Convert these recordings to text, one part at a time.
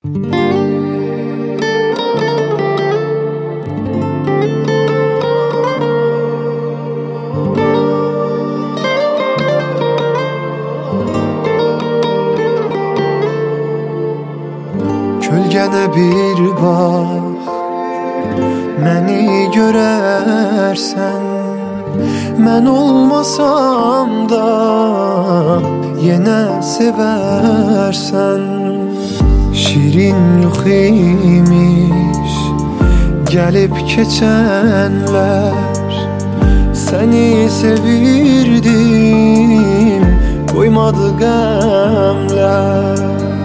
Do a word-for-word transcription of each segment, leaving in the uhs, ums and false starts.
Kölgənə bir bax, məni görərsən. Mən olmasam da yenə sevərsən. Şirin yox imiş gəlib keçənlər. Səni sevirdim, qoymadı qəmlər.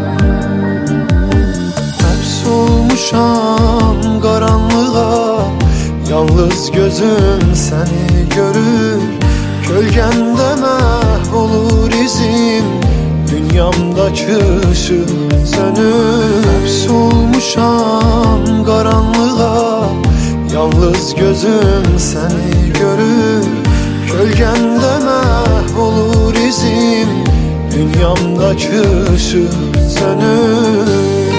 Olmuşam qaranlığa, yalnız gözüm səni görür. Kölgəndə məhv olur izim, dünyamdakı ışıq sönür. Həbs olmuşam qaranlığa, yalnız gözüm səni görür. Kölgəndə məhv olur izim, dünyamdakı ışıq sönür.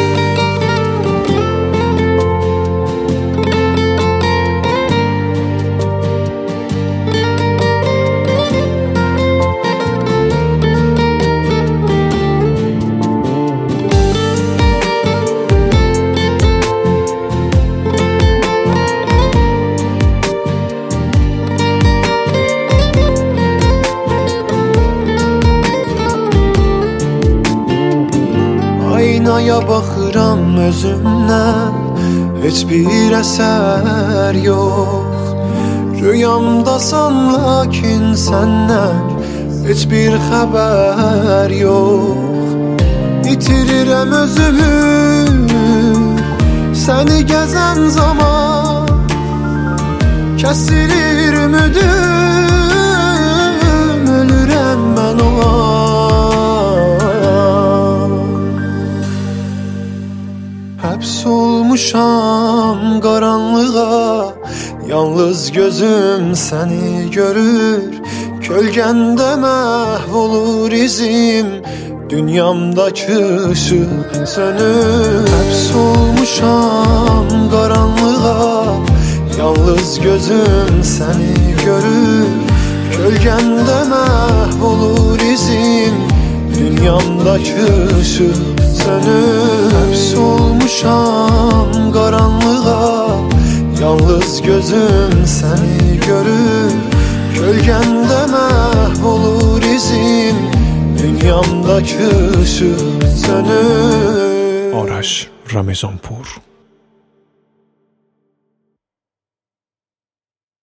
Aynaya baxıram özümdən, heç bir əsər yox. Rüyamdasan lakin səndən heç bir xəbər yox. İtirirəm özümü səni gəzən zaman, kəsilir ümidim, ölürəm mən o an. Həbs olmuşam qaranlığa, yalnız gözüm səni görür. Kölgəndə məhv olur izim, dünyamdakı ışıq sönür. Həbs olmuşam qaranlığa, yalnız gözüm səni görür. Kölgəndə məhv olur izim, dünyamdakı ışıq sönür. Həbs olmuşam qaranlığa, yalnız gözüm səni görür. Kölgəndə məhv olur izim, dünyamdakı ışıq sönür. آرش رمضانپور.